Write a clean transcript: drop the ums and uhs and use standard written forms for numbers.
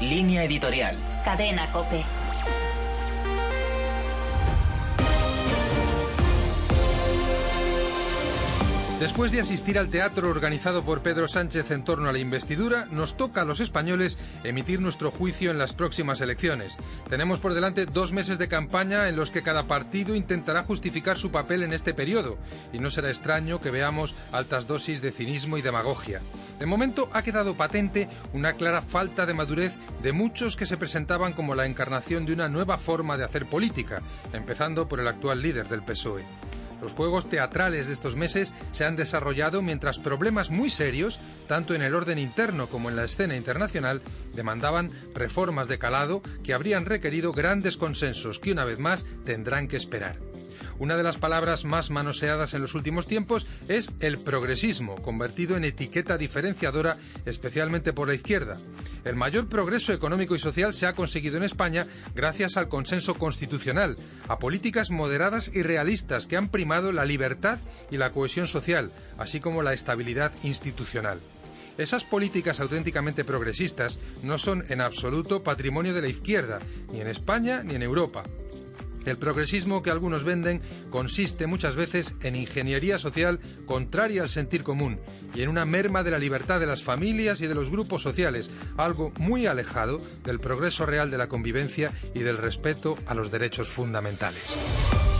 Línea editorial. Cadena COPE. Después de asistir al teatro organizado por Pedro Sánchez en torno a la investidura, nos toca a los españoles emitir nuestro juicio en las próximas elecciones. Tenemos por delante 2 meses de campaña en los que cada partido intentará justificar su papel en este periodo, y no será extraño que veamos altas dosis de cinismo y demagogia. De momento ha quedado patente una clara falta de madurez de muchos que se presentaban como la encarnación de una nueva forma de hacer política, empezando por el actual líder del PSOE. Los juegos teatrales de estos meses se han desarrollado mientras problemas muy serios, tanto en el orden interno como en la escena internacional, demandaban reformas de calado que habrían requerido grandes consensos que una vez más tendrán que esperar. Una de las palabras más manoseadas en los últimos tiempos es el progresismo, convertido en etiqueta diferenciadora especialmente por la izquierda. El mayor progreso económico y social se ha conseguido en España gracias al consenso constitucional, a políticas moderadas y realistas que han primado la libertad y la cohesión social, así como la estabilidad institucional. Esas políticas auténticamente progresistas no son en absoluto patrimonio de la izquierda, ni en España ni en Europa. El progresismo que algunos venden consiste muchas veces en ingeniería social contraria al sentir común y en una merma de la libertad de las familias y de los grupos sociales, algo muy alejado del progreso real de la convivencia y del respeto a los derechos fundamentales.